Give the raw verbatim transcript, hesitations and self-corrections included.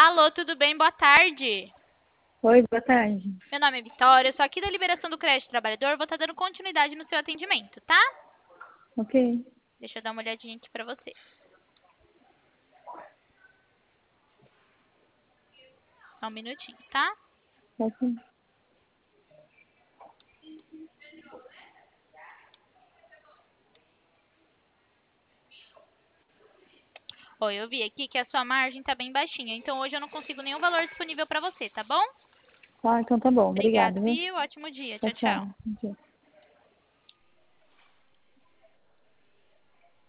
Alô, tudo bem? Boa tarde. Oi, boa tarde. Meu nome é Vitória, eu sou aqui da Liberação do Crédito Trabalhador, vou estar dando continuidade no seu atendimento, tá? Ok, Deixa eu dar uma olhadinha aqui pra você. Só um minutinho, tá? ok. Oi, eu vi aqui que a sua margem tá bem baixinha, então hoje eu não consigo nenhum valor disponível pra você, tá bom? Ah, então tá bom. Obrigada, Obrigada, viu? viu? Ótimo dia. Tchau, Tchau, tchau. tchau. Bom dia.